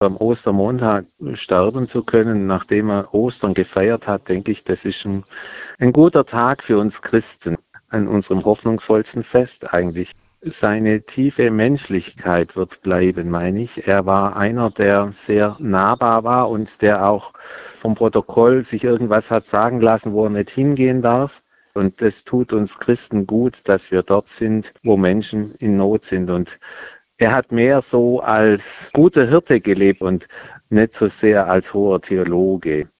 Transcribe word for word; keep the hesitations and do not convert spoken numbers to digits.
am Ostermontag sterben zu können, nachdem er Ostern gefeiert hat, denke ich, das ist ein, ein guter Tag für uns Christen, an unserem hoffnungsvollsten Fest eigentlich. Seine tiefe Menschlichkeit wird bleiben, meine ich. Er war einer, der sehr nahbar war und der auch vom Protokoll sich irgendwas hat sagen lassen, wo er nicht hingehen darf. Und das tut uns Christen gut, dass wir dort sind, wo Menschen in Not sind. Und er hat mehr so als guter Hirte gelebt und nicht so sehr als hoher Theologe.